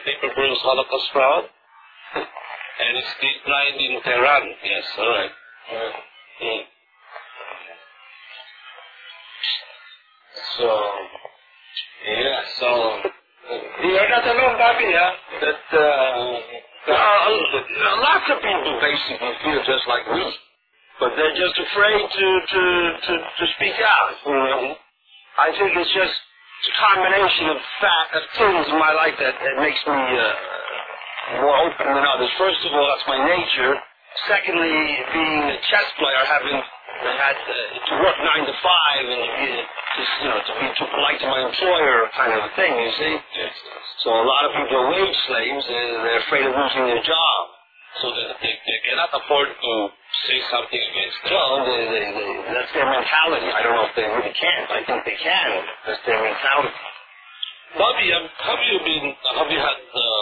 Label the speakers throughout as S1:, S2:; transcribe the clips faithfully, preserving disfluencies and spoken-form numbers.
S1: paper burns Holocaust proud. And it's declined in Tehran. Yes, all right. Uh, mm. So, yeah, so,
S2: you're not alone, Bobby, huh? That, uh, uh, lots of people basically feel just like me. But they're just afraid to, to, to, to speak out, you know. I think it's just a combination of fact, of things in my life that, that makes me, uh, more open than others. First of all, that's my nature. Secondly, being a chess player, having had uh, to work nine to five and to be, just, you know, to be too polite to my employer, kind of a thing. You see.
S1: Yes.
S2: So a lot of people are wage slaves. They're, they're afraid of losing their job.
S1: So that they, they cannot afford to say something against them.
S2: Well, they, they, they, that's their mentality. I don't know if they really can. I think they can. That's their mentality.
S1: Bobby, um, have you been? Have you had? Uh,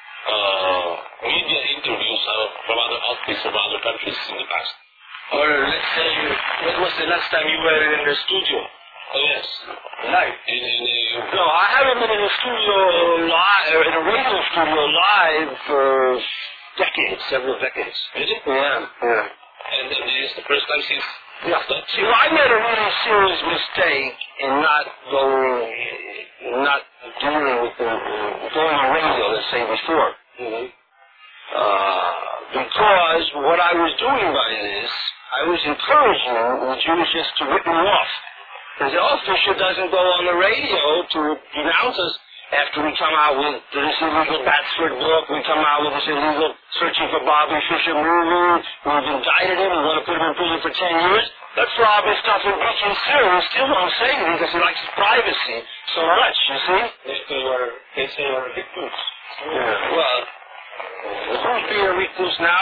S1: Uh, media interviews uh, from other outfits from other countries in the past?
S2: Or let's say, when was the last time you were in the studio?
S1: Oh, yes.
S2: Live?
S1: In, in a,
S2: no, I haven't been in a studio live, or in a radio studio live for decades, several decades.
S1: Really?
S2: Yeah, yeah.
S1: And then this is the first time since...
S2: Yeah. See, well, I made a really serious mistake in not going, not dealing with the, going on radio, let's say, before.
S1: Mm-hmm.
S2: Uh, because what I was doing by this, I was encouraging the Jews just to rip me off. Because the old Fisher doesn't go on the radio to denounce us after we come out with this illegal Batsford book, we come out with this illegal Searching for Bobby Fischer movie, we've indicted him, we want to put him in prison for ten years. Let's rob his stuff in Beach and Syria. We still won't say anything because he likes his privacy so much, you see?
S1: They say you're, they say you're a recluse.
S2: Yeah, well, who's being a recluse now?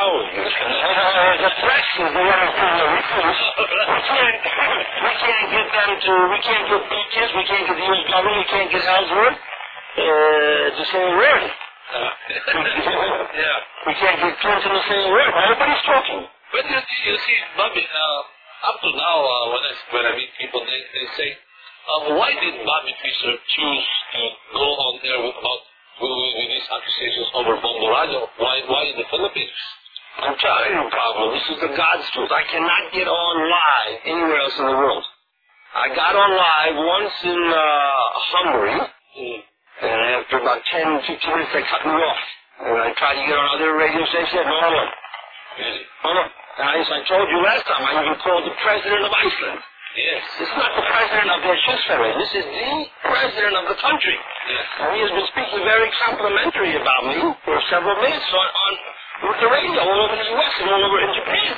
S2: The press is the one who's being a recluse. We can't, we can't get them to, we can't get Beaches, we can't get the U S government, we can't get Ellsworth. Uh, to say a word.
S1: Uh, yeah.
S2: We can't get Clinton to say a word. Everybody's talking.
S1: But you, you see, Bobby, uh, up to now, uh, when I when I meet people, they, they say, uh, why did Bobby Fischer choose to go on there with, about, with, with these accusations over Bongo Radio? Why, why in the Philippines?
S2: I'm telling you, Pablo, this is the God's truth. I cannot get on live anywhere else in the world. I got on live once in uh, Hungary.
S1: Mm.
S2: And after about ten, fifteen minutes, they cut me off. And I tried to get on other radio stations, no one.
S1: Really?
S2: No, no. And I, as I told you last time, I even called the president of Iceland.
S1: Yes.
S2: This is not the president of their chess federation. This is the president of the country.
S1: Yes.
S2: And he has been speaking very complimentary about me for several minutes on, on with the radio all over the U S and all over in Japan.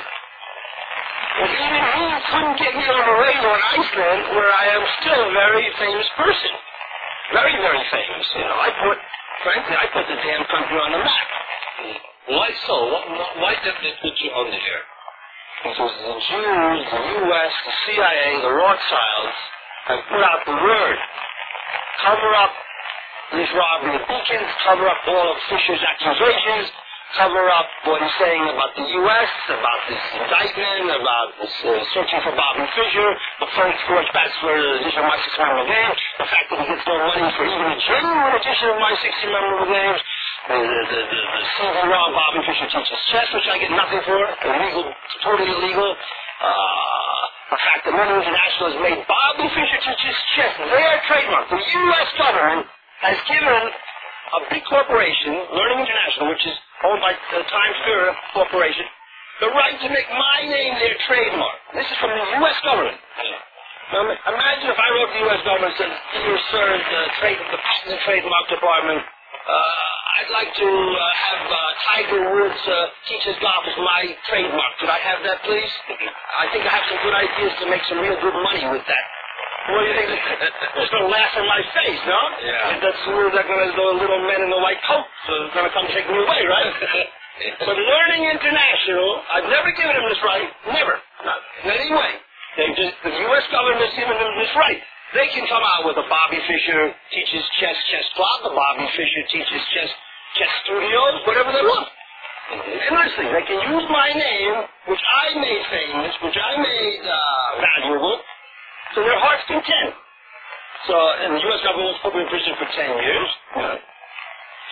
S2: And even he couldn't get me on the radio in Iceland, where I am still a very famous person. Very, very famous. You know, I put, frankly, I put the damn country on the map.
S1: Why so? Why did they put you on the air?
S2: Because the Jews, the U S, the C I A, the Rothschilds have put out the word. Cover up this robbery of Beacons, cover up all of Fisher's accusations, cover up what he's saying about the U S, about this indictment, about this uh, searching for Bobby Fischer, the Frank George Batsford edition of my sixty-memorable game, the fact that he gets no money for even a genuine edition of my sixty-memorable games, the, the, the, the, the C D-ROM Bobby Fischer teaches chess, which I get nothing for, illegal, totally illegal. Uh, the fact that Learning International has made Bobby Fischer teaches chess their trademark. The U S government has given a big corporation, Learning International, which is owned by the Times Square Corporation, the right to make my name their trademark. This is from the U S government. Now, imagine if I wrote to the U S government and said, dear sir, the, trade, the Patent and Trademark Department, uh, I'd like to uh, have uh, Tiger Woods uh, teach his golf as my trademark. Could I have that, please? I think I have some good ideas to make some real good money with that. What do you think? They're going to laugh in my face, no?
S1: Yeah.
S2: And that's where they're going to, the little men in the white coat, so they're going to come take me away, right? But Learning International, I've never given them this right. Never. Not in any way. They just, the U S government has given them this right. They can come out with a Bobby Fischer teaches chess, chess club, a Bobby Fischer teaches chess, chess studios, whatever they want. And listen, they can use my name, which I made famous, which I made uh, valuable, to their heart's content. So, and the U S government was put me in prison for ten years. So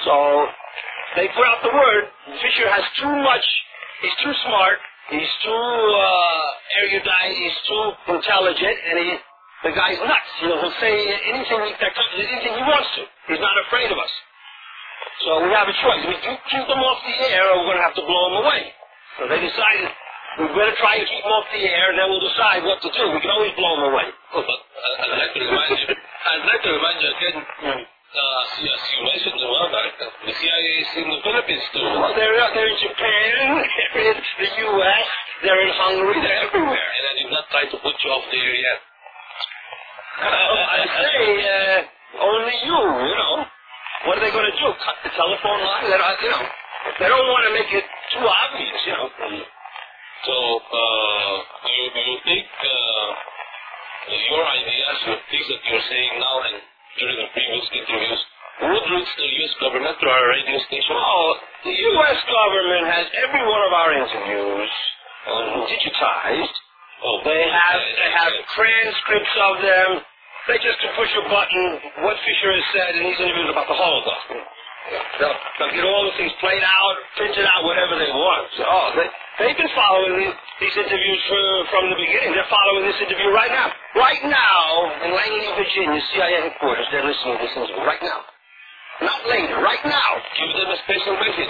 S2: So they put out the word, Fisher has too much, he's too smart, he's too uh, erudite, he's too intelligent, and he, the guy's nuts. You know, he'll say anything that comes, anything he wants to. He's not afraid of us. So we have a choice. We can keep them off the air, or we're going to have to blow them away. So they decided we better try to keep them off the air, and then we'll decide what to do. We can always blow them away.
S1: Oh, but uh, I'd like to remind you. I'd like to remind you again. Mm. Uh, as you mentioned a while back, the C I A is in the Philippines too.
S2: Well, they're they're in Japan, they're in the U S, they're in Hungary, they're everywhere.
S1: And I did not try to put you off the air yet.
S2: Uh, I say, uh, only you, you know. What are they going to do? Cut the telephone line? They're not, you know, they don't want to make it too obvious, you know.
S1: So, uh, you, you think uh, your ideas, your things that you're saying now and during the previous interviews would reach the U S government through our radio station?
S2: Oh, the U S government has every one of our interviews um, digitized. Oh, they have they have transcripts of them. They just to push a button, what Fisher has said in these interviews about the Holocaust. They'll, they'll get all the things played out, printed out, whatever they want. So, oh, they, they've been following these, these interviews for, from the beginning. They're following this interview right now. Right now, in Langley, Virginia, C I A headquarters, they're listening to this interview right now. Not later, right now.
S1: Give them a special message.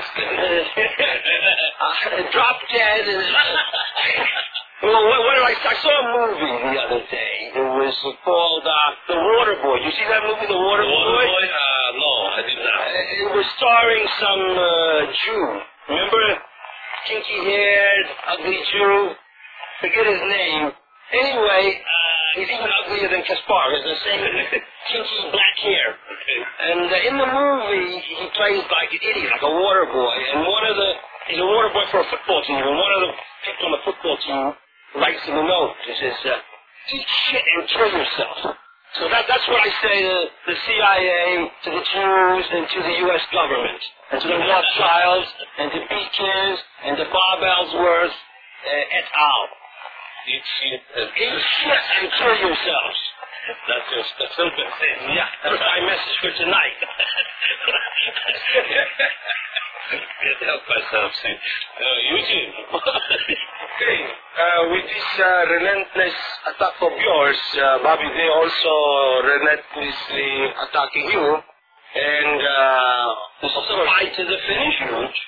S2: uh, drop dead. And well, what, what did I, I saw a movie the other day. It was called uh, The Water Boy. You see that movie, The Water,
S1: the Water
S2: Boy?
S1: Boy? Uh, no, I did not.
S2: Uh, it was starring some uh, Jew. Remember? Kinky-haired, ugly Jew. Forget his name. Anyway, uh, he's even uglier than Kaspar. He's the same kinky black hair. And uh, in the movie, he plays like an idiot, like a water boy. And one of the, he's a water boy for a football team. And one of the people on the football team writes him a note. He says, uh, eat shit and kill yourself. So that, that's what I say to the C I A, to the Jews, and to the U S government, and to the Rothschilds, and to Beekins, and to Bob Ellsworth, uh, et al.
S1: Eat shit and
S2: Eat shit and kill yourselves.
S1: That's just a simple thing.
S2: Yeah, that's my message for tonight.
S1: Can't help myself, see. Uh, Eugene.
S3: Okay, uh, with this uh, relentless attack of yours, uh, Bobby, they also relentlessly attacking you. And uh,
S2: This is a fight to the finish, Huge.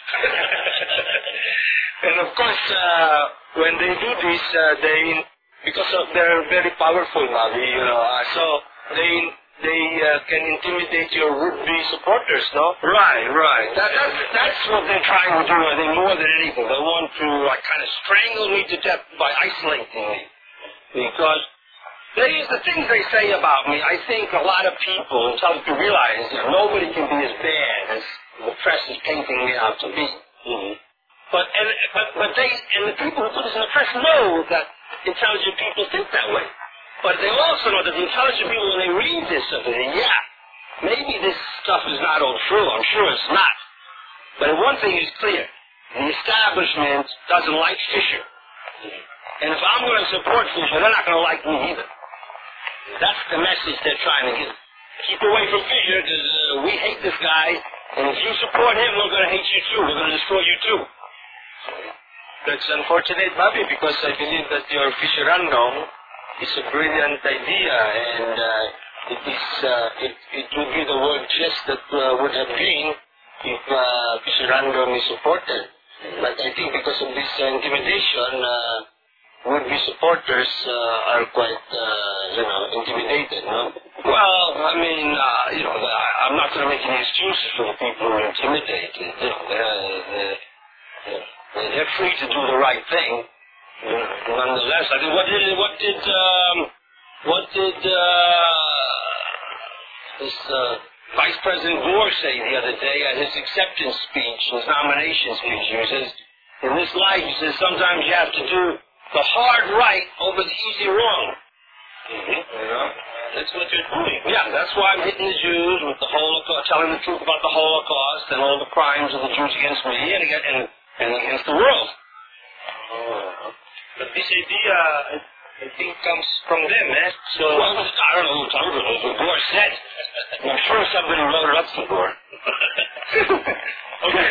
S3: and of course, uh, when they do this, uh, they, because of they're very powerful, Bobby, you know, uh, so they they uh, can intimidate your would-be supporters, no?
S2: Right, right. That, that's, that's what they're trying to do, I think, more than anything. They want to, like, kind of strangle me to death by isolating me. Because they, the things they say about me, I think a lot of people, until you realize that nobody can be as bad as the press is painting me out to be. Mm-hmm. But, and, but, but they, and the people who put this in the press know that intelligent people think that way. But they also know that the intelligent people, when they read this stuff, they say, yeah, maybe this stuff is not all true. I'm sure it's not. But one thing is clear. The establishment doesn't like Fisher. And if I'm going to support Fisher, they're not going to like me either. That's the message they're trying to give. Keep away from Fisher, because uh, we hate this guy. And if you support him, we're going to hate you too. We're going to destroy you too.
S3: That's unfortunate, Bobby, because I believe that your Fisherando is a brilliant idea, and uh, it is uh, it, it would be the word just that uh, would have been if uh, Fisherando is supported. But I think because of this uh, intimidation, uh, would-be supporters uh, are quite, uh, you know, intimidated, no?
S2: Well, I mean, uh, you know, I'm not going to make any excuses for the people who are intimidated. You know, they're, they're, they're free to do the right thing. Nonetheless, I think what did what did um, what did uh, this uh, Vice President Gore say the other day at his acceptance speech, his nomination speech? He says, "In this life, he says, sometimes you have to do the hard right over the easy wrong." Mm-hmm. You know, that's what you're doing. Yeah, that's why I'm hitting the Jews with the Holocaust, telling the truth about the Holocaust and all the crimes of the Jews against me and against, and, and against the world.
S3: Oh. But this idea, I, I think, comes from them, eh?
S2: So, well, I don't know who told it. It was what Gore said. I'm sure somebody wrote it up for Gore.
S3: Okay.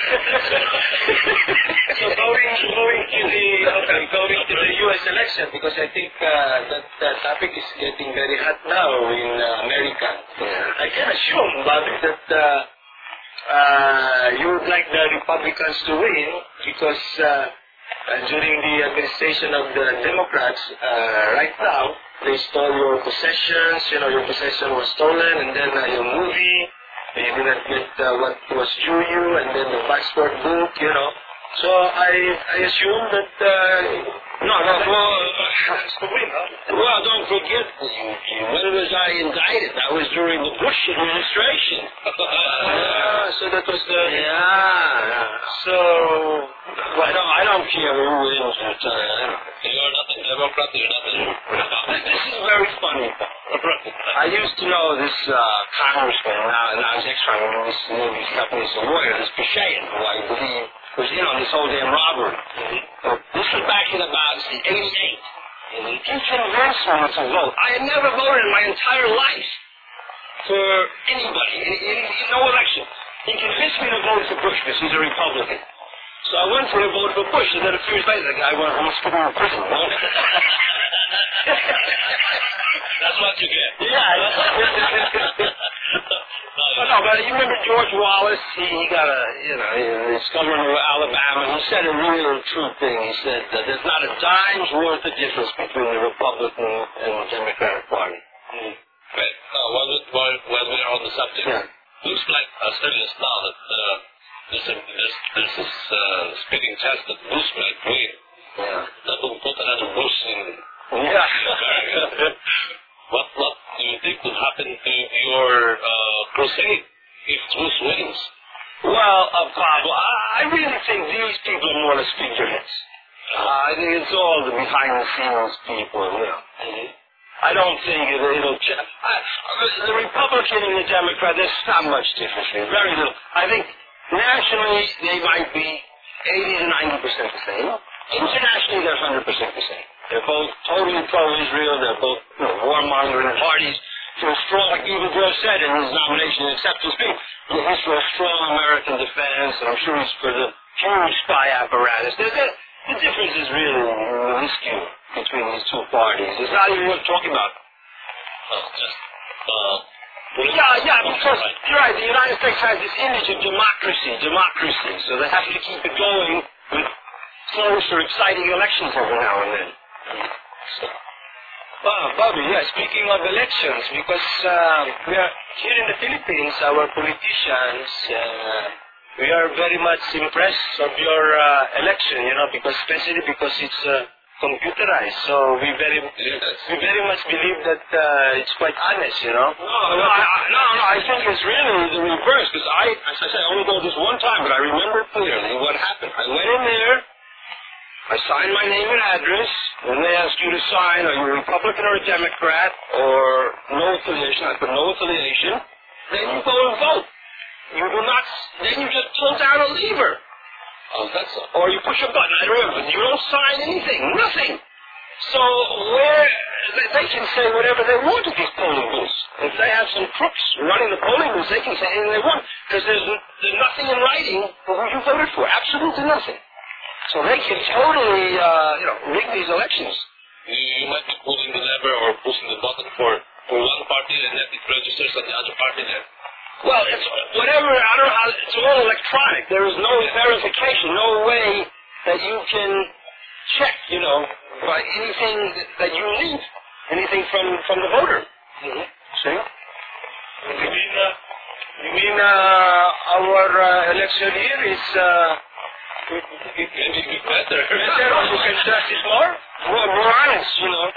S3: So going, going to the okay, going to the U S election, because I think uh, that that topic is getting very hot now in uh, America. Yeah. I can assume, Bobby, that uh, uh, you would like the Republicans to win because uh, uh, during the administration of the Democrats, uh, right now they stole your possessions. You know, your possession was stolen, and then uh, your movie. You didn't get uh, what was due you, and then the passport book, you know. So I I assume that uh,
S2: no, no, well,
S3: has to win, huh?
S2: Well, don't forget, when was I indicted? That was during the Bush administration.
S3: uh, so that was the
S2: yeah.
S3: So
S2: well, I don't I don't care who wins. But, uh,
S1: You're not a Democrat. You're not a Republican.
S2: This is very funny. I used to know this uh, congressman, now, now he's ex-congressman, this Navy stuff, he's a lawyer, this Pichayan, who I believe was in on this whole damn robbery. Mm-hmm. But this was back in about eighty-eight. Mm-hmm. He convinced me to vote. I had never voted in my entire life for anybody, in, in, in no election. He convinced me to vote for Bush because he's a Republican. So I went for a vote for Bush, and then a few years later, the guy went home spitting in prison.
S1: That's what you get.
S2: Yeah. But no, but you remember George Wallace? He, he got a, you know, he's governor of Alabama. He said a real true thing. He said that there's not a dime's worth of difference between the Republican and the Democratic Party.
S1: Mm. Right. Uh, while, we, while, while we're on the subject,
S2: yeah.
S1: looks like Australians now that uh, there's, a, there's, there's this uh, spitting chance that Bush might win.
S2: Yeah.
S1: That will put another Bush in.
S2: Yeah.
S1: What, what do you think would happen to your uh, crusade if Bush wins?
S2: Well, uh, Pablo, I, I really think these people are more or less figureheads. Uh, I think it's all the behind-the-scenes people, you know. Mm-hmm. I don't think it, it'll change. The Republican and the Democrat, there's not much difference here. Very little. I think nationally they might be eighty to ninety percent the same. Internationally, they're one hundred percent the same. They're both totally pro-Israel. They're both, you know, warmongering parties. For a strong, like even Joe said in his nomination, except to speak, he's for a strong American defense, and I'm sure he's for the huge spy apparatus. The, the, the difference is really minuscule between these two parties. It's not even worth talking about.
S1: Uh, just, uh,
S2: yeah, yeah, because you're right. The United States has this image of democracy, democracy. So they have to keep it going with close or exciting elections every now and then.
S3: So, well, Bobby, yeah, speaking of elections, because uh, we are here in the Philippines, our politicians, uh, we are very much impressed of your uh, election, you know, because especially because it's uh, computerized. So we very, we very much believe that uh, it's quite honest, you know.
S2: No, no, I, no, no. I think it's really the reverse. Because I, as I said, I only go this one time, but I remember clearly what happened. I went in there. I signed my name and address, and they ask you to sign, are you a Republican or a Democrat, or no affiliation. I put no affiliation. Then you go and vote. You do not, then you just pull down a lever.
S1: Oh, that's a...
S2: Or you push a button. I don't remember. You don't sign anything. Nothing. So where, they, they can say whatever they want at these polling booths. If they have some crooks running the polling booths, they can say anything they want. Because there's, there's nothing in writing for who you voted for. Absolutely nothing. So they can totally, uh, you know, rig these elections.
S1: You, you might be pulling the lever or pushing the button for, for one party and then it registers on the other party then.
S2: Well, it's whatever, I don't know how, it's all electronic. There is no verification, no way that you can check, you know, by anything that you need, anything from, from the voter. Mm-hmm. See?
S3: You mean, uh, you mean uh, our uh, election here is... Uh,
S1: It can be better.
S3: Better, you can trust it more?
S2: More, more honest, you know.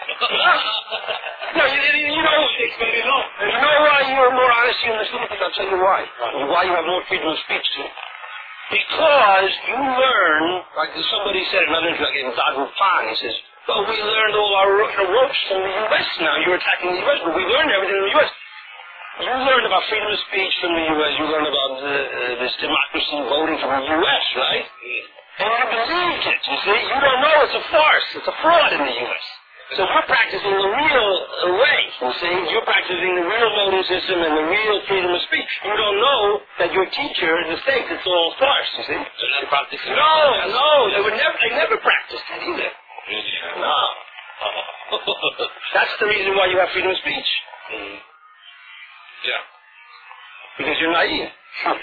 S2: No, you, you know,
S3: It's very long.
S2: you know why you're more honest in the Philippines? I'll tell you why. Why you have more freedom of speech, too. Because you learn, like somebody said, another like in Dagu Pan, he says, well, we learned all our ro- ropes from the U S now. You're attacking the U S, but we learned everything in the U S. You learned about freedom of speech from the U S. You learned about uh, uh, this democracy voting from the U S, right? And you believed it, you see. You don't know it's a farce. It's a fraud in the U S. So we're practicing the real way, you see. You're practicing the real voting system and the real freedom of speech. You don't know that your teacher in the States, it's all farce, you see.
S1: They're not practicing.
S2: No, no, they would never, they never practiced it either.
S1: Really?
S2: No.
S1: Oh.
S2: That's the reason why you have freedom of speech.
S1: Mm. Yeah.
S2: Because you're naive.
S1: All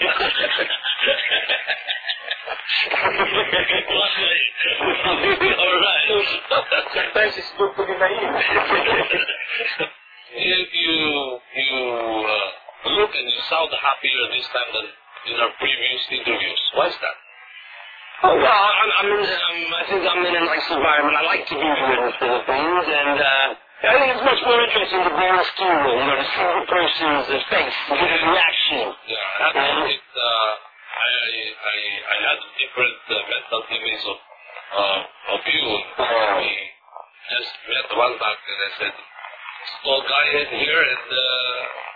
S1: right.
S2: Sometimes it's good to be naive.
S1: If you you uh, look and you sound happier this time than in our previous interviews, why is that?
S2: Oh, well, I'm, I'm in, I'm, I think I'm in a nice environment. I like to be here in the Philippines, and uh, I think it's much more interesting to be on a studio, you know, to see the person's uh, face, to get his reaction.
S1: Yeah, I had to admit, uh, I, I, I had different uh, mental image of, uh, of you.
S2: Uh,
S1: We just met one back and I said, tall guy in here and uh,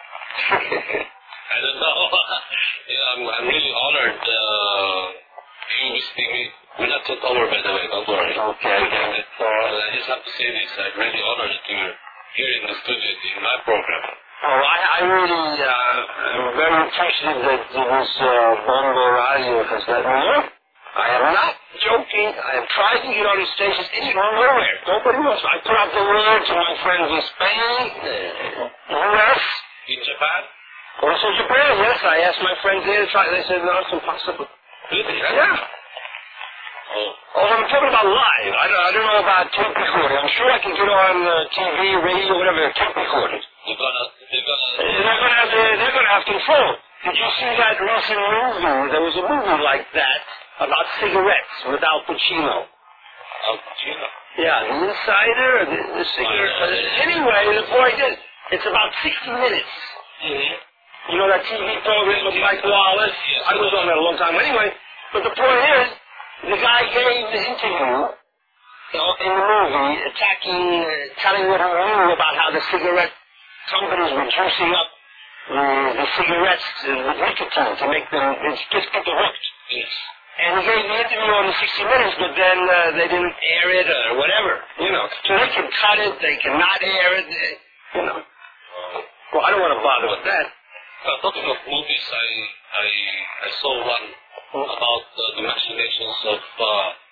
S1: I don't know. Yeah, I'm, I'm really honored uh, you visiting me. We're not so taller, by the way, don't worry.
S2: Okay.
S1: Uh, I just have to say this. I'm really honored that you're here in the studio in my program.
S2: Oh, I, I really, uh, I'm very appreciative that this uh, Bongo Radio has let me know. I am not joking. I am trying to get on the stations. It's from nowhere. Nobody knows. I put out the word to my friends in Spain, uh, U S
S1: In Japan?
S2: Also Japan, yes. I asked my friends there to try. They said, no, it's impossible.
S1: Really?
S2: Yeah.
S1: Oh.
S2: Oh, I'm talking about live. I don't, I don't know about tape recording. I'm sure I can get on uh, T V, radio, whatever, tape recorded.
S1: You're gonna, you're gonna...
S2: They're gonna have, uh, they're gonna have control. Did you see that recent movie? There was a movie like that about cigarettes with Al Pacino.
S1: Al Pacino?
S2: Yeah, The Insider, the, the cigarette. Uh, anyway, the point is, it's about sixty minutes.
S1: Mm-hmm.
S2: You know that T V program with Mike Wallace?
S1: Yes.
S2: I was on that a long time. Anyway, but the point is, the guy gave the interview you know, in the movie, attacking, uh, telling what he knew about how the cigarette companies were juicing up uh, the cigarettes uh, with nicotine to make them just get the hooked.
S1: Yes.
S2: And he gave the interview on the sixty minutes, but then uh, they didn't air it or whatever, you know. So they can cut it, they cannot air it, they, you know.
S1: Uh,
S2: Well, I don't want to bother with that.
S1: uh, talking of movies, I, I, I saw one about uh, the machinations of uh,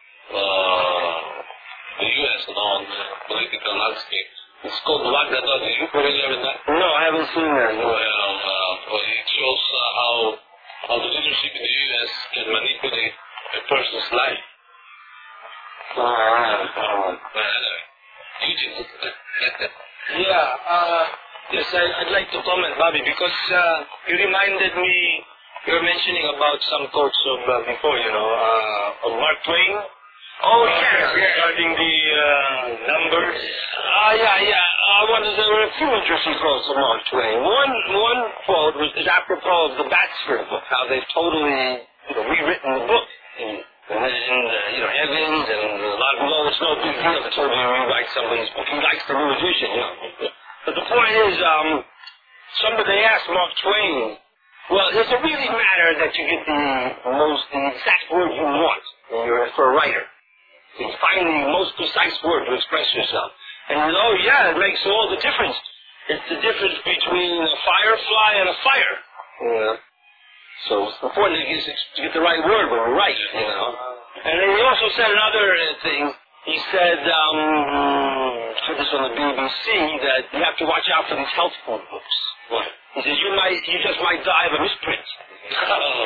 S1: uh, the U S and on the political landscape. It's called Wagdadon. Are you familiar with that?
S2: No, I haven't seen that. No.
S1: Well, uh, well, it shows uh, how, how the leadership in the U S can manipulate a person's life.
S2: Oh, uh,
S1: Uh, Eugene.
S3: Yeah, uh, yes, I, I'd like to comment, Bobby, because uh, you reminded me, you were mentioning about some quotes of uh, before, you know, uh, of Mark Twain.
S2: Oh, yes, yes.
S3: Regarding the uh, numbers.
S2: Uh, yeah, yeah. I wanted, there were a few interesting quotes of Mark Twain. One, one quote was is apropos of the Batsford book, how they've totally, you know, rewritten the book. And, and uh, you know, Evans and a lot of them, oh, it's no big deal to totally rewrite somebody's book. He likes the new edition, you know. But the point is, um, somebody asked Mark Twain, well, does it really matter that you get the most, the exact word you want when you're for a writer? You find the most precise word to express yourself. And you know, yeah, it makes all the difference. It's the difference between a firefly and a fire. Yeah. So it's important to get, to get the right word when we write, you know. And then he also said another uh, thing. He said, um, I heard this on the B B C, that you have to watch out for these health food books.
S1: What?
S2: He says, you might, you just might die of a misprint.
S1: Oh.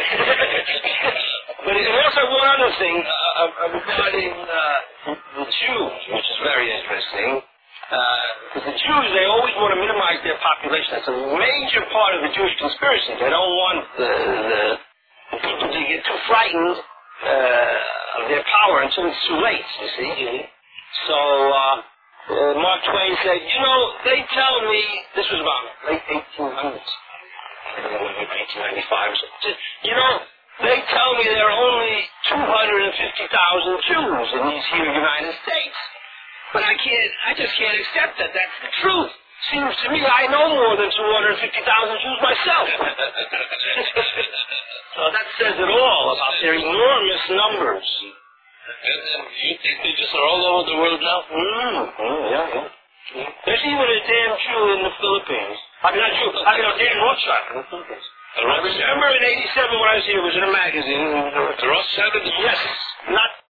S2: But he also one other thing uh, uh, regarding uh, the Jews, which is very interesting. Because uh, the Jews, they always want to minimize their population. That's a major part of the Jewish conspiracy. They don't want the, the, the people to get too frightened uh, of their power until it's too late, you see. So uh, uh, Mark Twain said, you know, they tell me, this was about late eighteen hundreds, eighteen ninety-five or something. You know, they tell me there are only two hundred fifty thousand Jews in these here United States. But I can't, I just can't accept that. That's the truth. Seems to me I know more than two hundred fifty thousand Jews myself. So that says it all about their enormous numbers.
S1: And, and you think they just are all over the world now?
S2: Mm, mm, yeah, yeah. Mm. There's even a damn Jew in the Philippines. I mean, not Jew, I mean, a damn Rothschild in the Philippines. I remember in eighty-seven when I was here, it was in a magazine.
S1: The Rothschild in the
S2: Yes, not